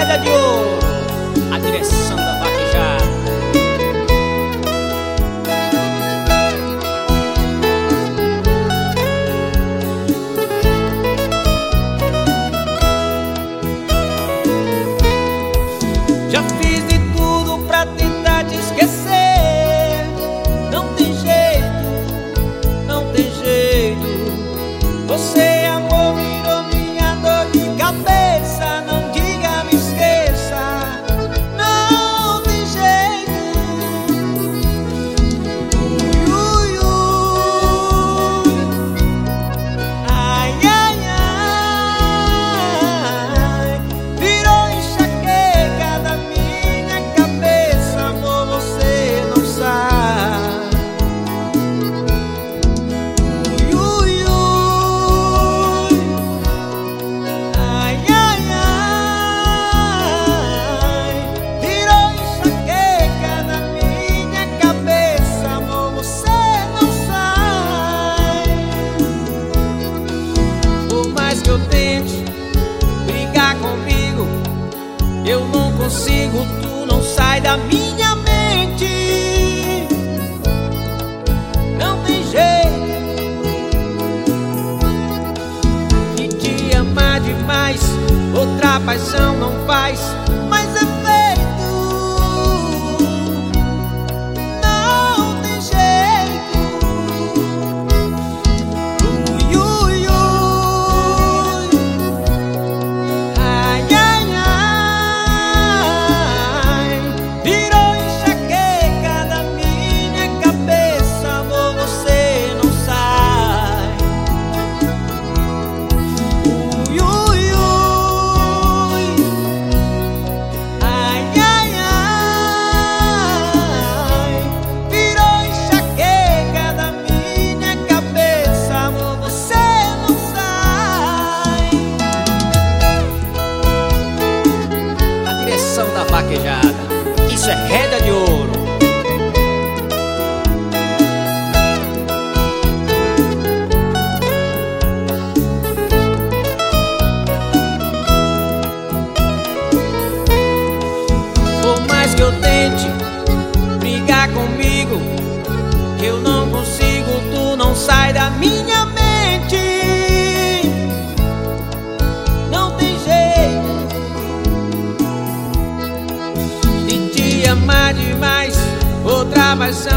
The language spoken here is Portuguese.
rédea de ouro, a direção da vaquejada. Já fiz de tudo pra tentar te esquecer. Não tem jeito, não tem jeito. Você, amor, virou minha dor de cabeça. Não diga me esqueça, não tem jeito. Ui, ui, ui. Ai, ai, ai. Virou enxaqueca da minha cabeça, amor, você não sabe. Ui, ui, ui. Ai, ai, ai. Virou enxaqueca da minha cabeça, amor, você não sai. Por mais que eu tente brigar comigo, eu não consigo, tu não sai da minha mente. Não tem jeito de te amar demais. Outra paixão não faz mais efeito. Não tem jeito. Ui, ui, ui. Ai, ai, ai. Virou enxaqueca da minha cabeça, amor, você não sai. Ui, ui, ui. Ai, ai, ai. Virou enxaqueca da minha cabeça, amor, você não sai. A direção da vaquejada, isso é rédea de ouro. Por mais que eu tente brigar comigo, que eu não consigo, tu não sai da minha mente. Não tem jeito de te amar demais. Outra paixão